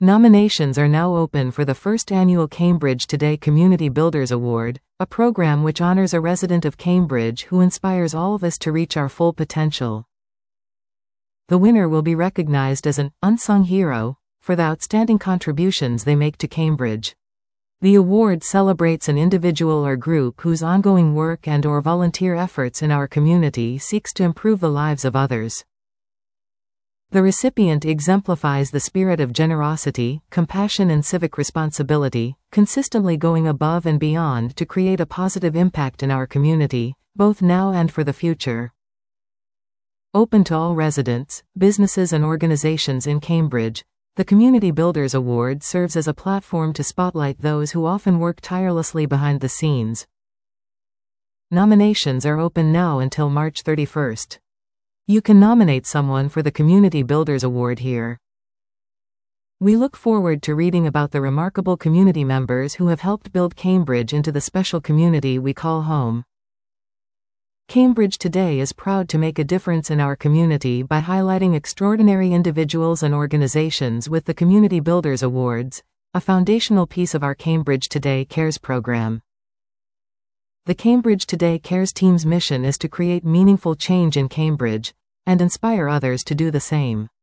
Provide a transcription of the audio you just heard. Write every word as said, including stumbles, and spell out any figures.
Nominations are now open for the first annual Cambridge Today Community Builders Award, a program which honors a resident of Cambridge who inspires all of us to reach our full potential. The winner will be recognized as an unsung hero for the outstanding contributions they make to Cambridge. The award celebrates an individual or group whose ongoing work and/or volunteer efforts in our community seeks to improve the lives of others. The recipient exemplifies the spirit of generosity, compassion and civic responsibility, consistently going above and beyond to create a positive impact in our community, both now and for the future. Open to all residents, businesses and organizations in Cambridge, the Community Builders Award serves as a platform to spotlight those who often work tirelessly behind the scenes. Nominations are open now until March thirty-first. You can nominate someone for the Community Builders Award here. We look forward to reading about the remarkable community members who have helped build Cambridge into the special community we call home. Cambridge Today is proud to make a difference in our community by highlighting extraordinary individuals and organizations with the Community Builders Awards, a foundational piece of our Cambridge Today Cares program. The Cambridge Today Cares team's mission is to create meaningful change in Cambridge and inspire others to do the same.